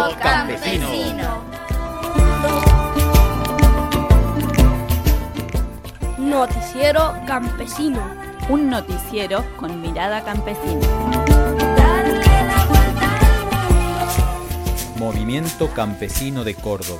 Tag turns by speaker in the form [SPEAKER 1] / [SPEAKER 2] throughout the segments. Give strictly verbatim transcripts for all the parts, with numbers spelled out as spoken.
[SPEAKER 1] campesino.
[SPEAKER 2] Noticiero campesino.
[SPEAKER 3] Un noticiero con mirada campesina.
[SPEAKER 4] Movimiento Campesino de Córdoba.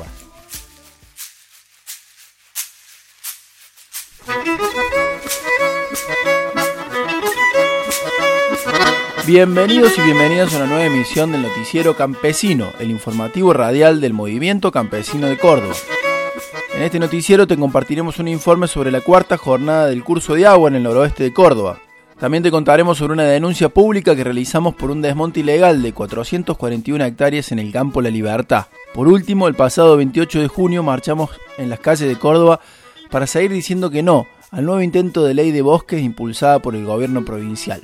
[SPEAKER 5] Bienvenidos y bienvenidas a una nueva emisión del Noticiero Campesino, el informativo radial del Movimiento Campesino de Córdoba. En este noticiero te compartiremos un informe sobre la cuarta jornada del curso de agua en el noroeste de Córdoba. También te contaremos sobre una denuncia pública que realizamos por un desmonte ilegal de cuatrocientas cuarenta y una hectáreas en el campo La Libertad. Por último, el pasado veintiocho de junio marchamos en las calles de Córdoba para seguir diciendo que no al nuevo intento de ley de bosques impulsada por el gobierno provincial.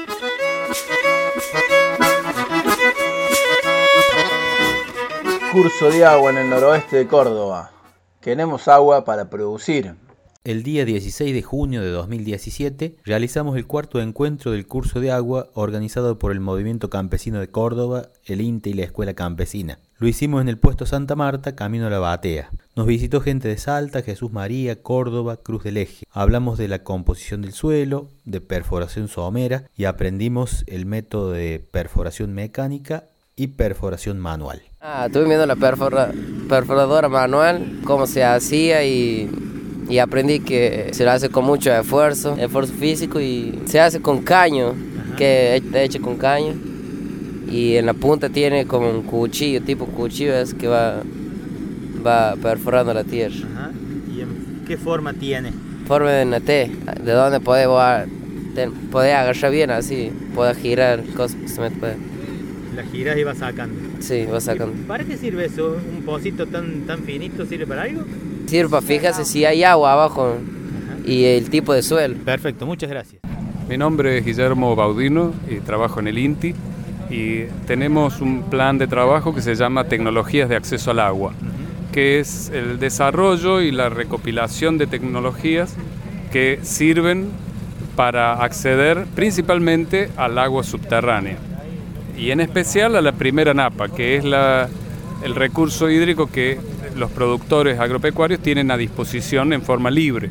[SPEAKER 5] Curso de agua en el noroeste de Córdoba. Queremos agua para producir.
[SPEAKER 4] El día dieciséis de junio de dos mil diecisiete realizamos el cuarto encuentro del curso de agua organizado por el Movimiento Campesino de Córdoba, el INTE y la Escuela Campesina. Lo hicimos en el puesto Santa Marta, camino a La Batea. Nos visitó gente de Salta, Jesús María, Córdoba, Cruz del Eje. Hablamos de la composición del suelo, de perforación somera y aprendimos el método de perforación mecánica y perforación manual.
[SPEAKER 6] Ah, estuve viendo la perfora, perforadora manual, cómo se hacía y, y aprendí que se lo hace con mucho esfuerzo, esfuerzo físico y se hace con caño, ajá, que está hecho con caño y en la punta tiene como un cuchillo, tipo cuchillo es que va, va perforando la tierra.
[SPEAKER 1] Ajá. ¿Y en qué forma tiene?
[SPEAKER 6] Forma de una T, de donde podés, podés agarrar bien así, podés girar, cosas que se me puede.
[SPEAKER 1] La giras y vas sacando.
[SPEAKER 6] Sí, vas sacando.
[SPEAKER 1] ¿Para qué sirve eso? ¿Un pocito tan, tan finito sirve para algo?
[SPEAKER 6] Sirve para fijarse si hay agua abajo. Ajá. Y el tipo de suelo.
[SPEAKER 1] Perfecto, muchas gracias.
[SPEAKER 7] Mi nombre es Guillermo Baudino y trabajo en el INTI y tenemos un plan de trabajo que se llama Tecnologías de Acceso al Agua, uh-huh, que es el desarrollo y la recopilación de tecnologías que sirven para acceder principalmente al agua subterránea. Y en especial a la primera napa, que es la, el recurso hídrico que los productores agropecuarios tienen a disposición en forma libre.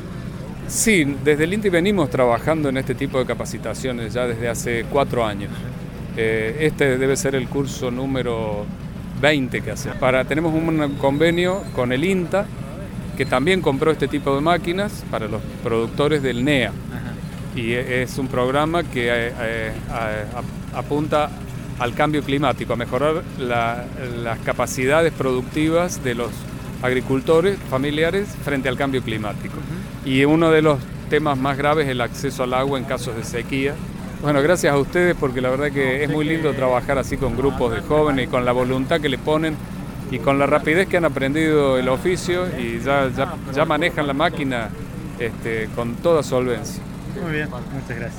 [SPEAKER 7] Sí, desde el INTI venimos trabajando en este tipo de capacitaciones ya desde hace cuatro años. Eh, este debe ser el curso número veinte que hace. Para, tenemos un convenio con el INTA, que también compró este tipo de máquinas para los productores del N E A. Y es un programa que eh, eh, apunta al cambio climático, a mejorar la, las capacidades productivas de los agricultores familiares frente al cambio climático. Uh-huh. Y uno de los temas más graves es el acceso al agua en casos de sequía. Bueno, gracias a ustedes porque la verdad que es muy lindo trabajar así con grupos de jóvenes y con la voluntad que le ponen y con la rapidez que han aprendido el oficio y ya, ya, ya manejan la máquina este, con toda solvencia.
[SPEAKER 1] Muy bien, muchas gracias.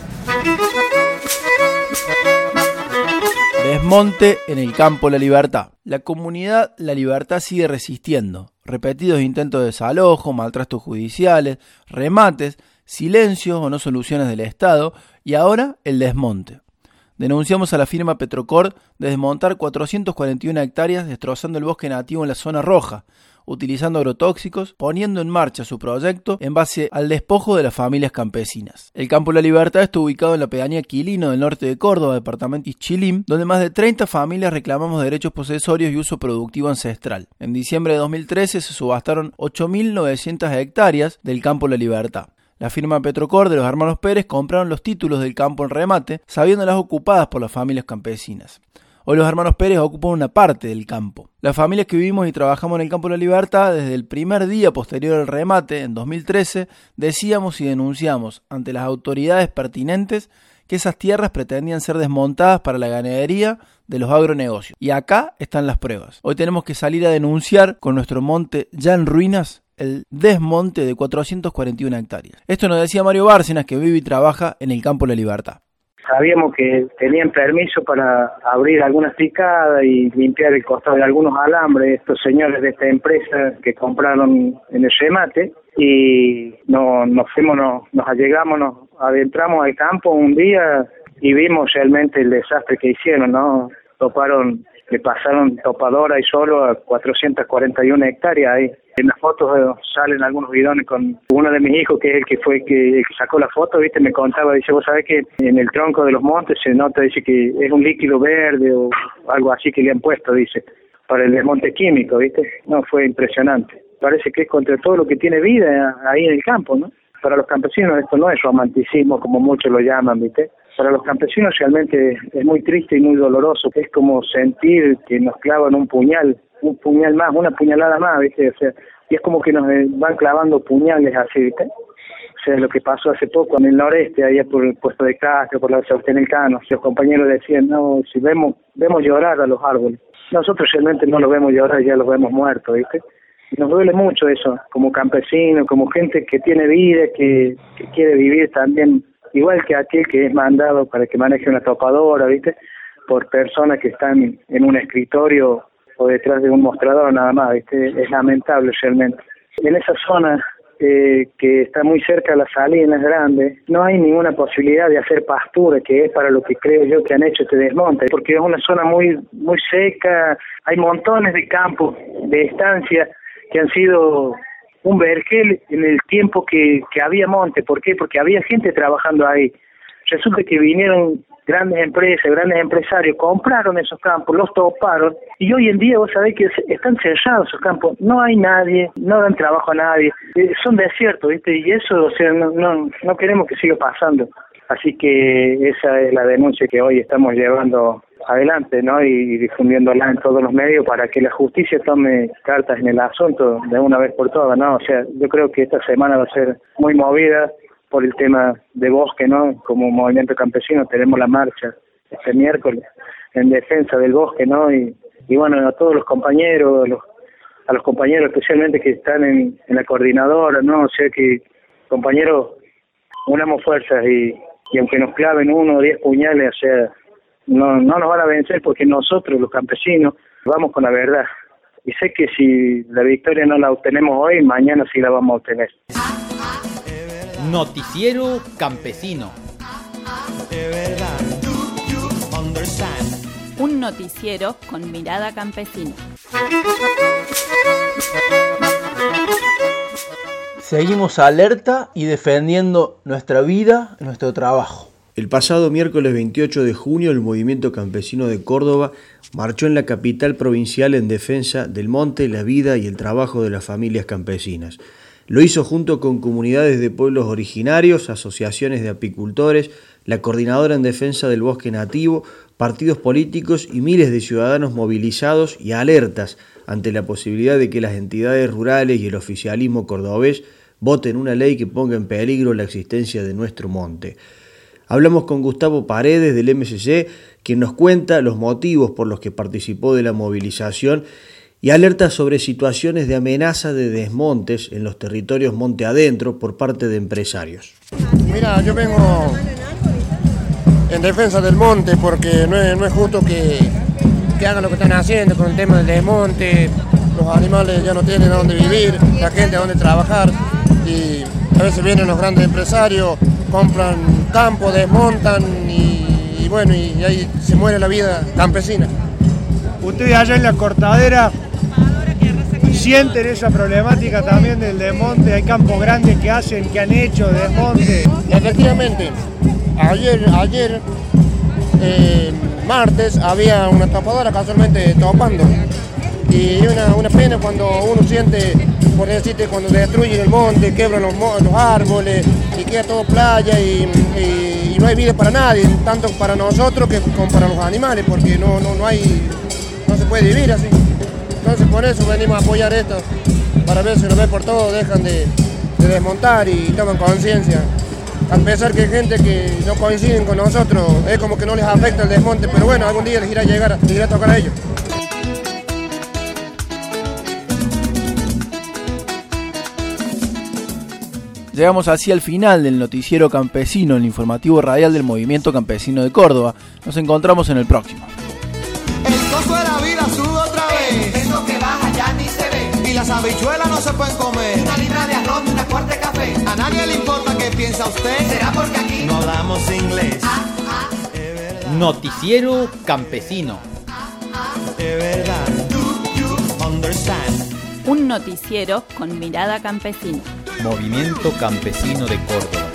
[SPEAKER 5] Desmonte en el campo La Libertad. La comunidad La Libertad sigue resistiendo. Repetidos intentos de desalojo, maltratos judiciales, remates, silencios o no soluciones del Estado y ahora el desmonte. Denunciamos a la firma Petrocor de desmontar cuatrocientas cuarenta y una hectáreas destrozando el bosque nativo en la zona roja, utilizando agrotóxicos, poniendo en marcha su proyecto en base al despojo de las familias campesinas. El campo La Libertad está ubicado en la pedanía Quilino del norte de Córdoba, departamento Ischilín, donde más de treinta familias reclamamos derechos posesorios y uso productivo ancestral. En diciembre de dos mil trece se subastaron ocho mil novecientas hectáreas del campo La Libertad. La firma Petrocor de los hermanos Pérez compraron los títulos del campo en remate, sabiéndolas ocupadas por las familias campesinas. Hoy los hermanos Pérez ocupan una parte del campo. Las familias que vivimos y trabajamos en el campo de La Libertad, desde el primer día posterior al remate, en dos mil trece, decíamos y denunciamos ante las autoridades pertinentes que esas tierras pretendían ser desmontadas para la ganadería de los agronegocios. Y acá están las pruebas. Hoy tenemos que salir a denunciar con nuestro monte ya en ruinas el desmonte de cuatrocientas cuarenta y una hectáreas. Esto nos decía Mario Bárcenas, que vive y trabaja en el campo La Libertad.
[SPEAKER 8] Sabíamos que tenían permiso para abrir algunas picadas y limpiar el costado de algunos alambres, estos señores de esta empresa que compraron en el remate, y no, nos fuimos, nos, nos allegamos, nos adentramos al campo un día y vimos realmente el desastre que hicieron, ¿no? Toparon le pasaron topadora ahí solo a cuatrocientas cuarenta y una hectáreas ahí. En las fotos eh, salen algunos bidones con uno de mis hijos, que es el que fue que, el que sacó la foto, viste, me contaba, dice, vos sabés que en el tronco de los montes se nota, dice que es un líquido verde o algo así que le han puesto, dice, para el desmonte químico, viste. No, fue impresionante. Parece que es contra todo lo que tiene vida ahí en el campo, ¿no? Para los campesinos esto no es romanticismo como muchos lo llaman, viste. Para los campesinos realmente es muy triste y muy doloroso. Es como sentir que nos clavan un puñal, un puñal más, una puñalada más, ¿viste? O sea, y es como que nos van clavando puñales así, ¿viste? O sea, lo que pasó hace poco en el noreste, allá por el puesto de Castro, por la Sebastián Elcano, los compañeros decían, no, si vemos vemos llorar a los árboles. Nosotros realmente no los vemos llorar, ya los vemos muertos, ¿viste? Y nos duele mucho eso, como campesinos, como gente que tiene vida, que, que quiere vivir también, igual que aquel que es mandado para que maneje una topadora, ¿viste? Por personas que están en un escritorio o detrás de un mostrador nada más, ¿viste? Es lamentable realmente. En esa zona eh, que está muy cerca de las salinas grandes, no hay ninguna posibilidad de hacer pastura, que es para lo que creo yo que han hecho este desmonte, porque es una zona muy muy seca, hay montones de campos, de estancias, que han sido un vergel en el tiempo que, que había monte. ¿Por qué? Porque había gente trabajando ahí. Resulta que vinieron grandes empresas, grandes empresarios, compraron esos campos, los toparon, y hoy en día vos sabés que están cerrados esos campos, no hay nadie, no dan trabajo a nadie, eh, son desiertos, ¿viste? Y eso, o sea, no, no, no queremos que siga pasando. Así que esa es la denuncia que hoy estamos llevando adelante, ¿no? Y difundiéndola en todos los medios para que la justicia tome cartas en el asunto de una vez por todas, ¿no? O sea, yo creo que esta semana va a ser muy movida por el tema de bosque, ¿no? Como movimiento campesino tenemos la marcha este miércoles en defensa del bosque, ¿no? Y, y bueno, a todos los compañeros, los, a los compañeros especialmente que están en, en la coordinadora, ¿no? O sea que, compañeros, unamos fuerzas y, y aunque nos claven uno o diez puñales, o sea, no, no nos van a vencer porque nosotros, los campesinos, vamos con la verdad. Y sé que si la victoria no la obtenemos hoy, mañana sí la vamos a obtener.
[SPEAKER 2] Noticiero Campesino.
[SPEAKER 3] Un noticiero con mirada campesina.
[SPEAKER 5] Seguimos alerta y defendiendo nuestra vida, nuestro trabajo.
[SPEAKER 9] El pasado miércoles veintiocho de junio, el Movimiento Campesino de Córdoba marchó en la capital provincial en defensa del monte, la vida y el trabajo de las familias campesinas. Lo hizo junto con comunidades de pueblos originarios, asociaciones de apicultores, la Coordinadora en Defensa del Bosque Nativo, partidos políticos y miles de ciudadanos movilizados y alertas ante la posibilidad de que las entidades rurales y el oficialismo cordobés voten una ley que ponga en peligro la existencia de nuestro monte. Hablamos con Gustavo Paredes del M C C, quien nos cuenta los motivos por los que participó de la movilización y alerta sobre situaciones de amenaza de desmontes en los territorios monte adentro por parte de empresarios.
[SPEAKER 10] Mira, yo vengo en defensa del monte porque no es, no es justo que, que hagan lo que están haciendo con el tema del desmonte. Los animales ya no tienen a dónde vivir, la gente a dónde trabajar y a veces vienen los grandes empresarios, compran campo, desmontan y, y bueno, y ahí se muere la vida campesina.
[SPEAKER 11] Ustedes allá en la cortadera sienten esa problemática también del desmonte, hay campos grandes que hacen, que han hecho desmonte.
[SPEAKER 10] Efectivamente, ayer, ayer eh, martes había una topadora casualmente topando y una, una pena cuando uno siente, por decirte, cuando destruyen el monte, quebran los, los árboles y queda todo playa y, y, y no hay vida para nadie, tanto para nosotros que como para los animales, porque no, no, no hay, no se puede vivir así. Entonces por eso venimos a apoyar esto, para ver si lo ven por todo, dejan de, de desmontar y toman conciencia. A pesar que hay gente que no coinciden con nosotros, es como que no les afecta el desmonte, pero bueno, algún día les irá a llegar, les irá a tocar a ellos.
[SPEAKER 5] Llegamos así al final del noticiero campesino, el informativo radial del Movimiento Campesino de Córdoba. Nos encontramos en el próximo.
[SPEAKER 12] El costo de la vida sube otra vez.
[SPEAKER 13] Eso que baja ya ni se ve.
[SPEAKER 12] Y las habichuelas no se pueden comer.
[SPEAKER 13] Una libra de arroz y una cuarta de café.
[SPEAKER 12] A nadie le importa qué piensa usted.
[SPEAKER 13] ¿Será porque aquí
[SPEAKER 12] no hablamos inglés?
[SPEAKER 2] Noticiero Campesino.
[SPEAKER 12] de verdad. Do you understand?
[SPEAKER 3] Un noticiero con mirada campesina.
[SPEAKER 4] Movimiento Campesino de Córdoba.